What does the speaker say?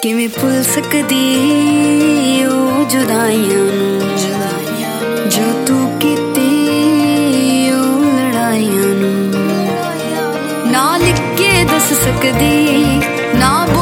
ਕਿਵੇਂ ਭੁੱਲ ਸਕਦੀ ਉਹ ਜੁਦਾਈਆਂ ਨੂੰ ਜੋ ਤੂੰ ਕੀਤੀ ਉਹ ਲੜਾਈਆਂ ਨੂੰ। ਨਾ ਲਿਖ ਕੇ ਦੱਸ ਸਕਦੀ ਨਾ